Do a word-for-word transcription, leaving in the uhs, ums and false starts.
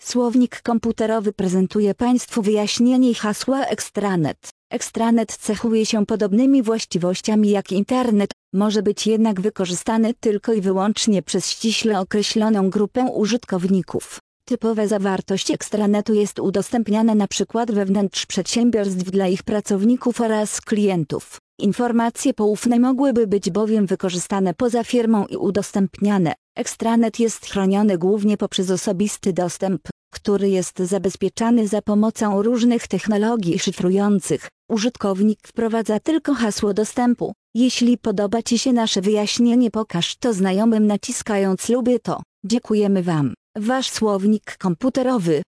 Słownik komputerowy prezentuje Państwu wyjaśnienie hasła Extranet. Extranet cechuje się podobnymi właściwościami jak Internet, może być jednak wykorzystany tylko i wyłącznie przez ściśle określoną grupę użytkowników. Typowa zawartość Extranetu jest udostępniana na przykład wewnątrz przedsiębiorstw dla ich pracowników oraz klientów. Informacje poufne mogłyby być bowiem wykorzystane poza firmą i udostępniane. Extranet jest chroniony głównie poprzez osobisty dostęp, który jest zabezpieczany za pomocą różnych technologii szyfrujących. Użytkownik wprowadza tylko hasło dostępu. Jeśli podoba Ci się nasze wyjaśnienie, pokaż to znajomym naciskając lubię to. Dziękujemy Wam. Wasz słownik komputerowy.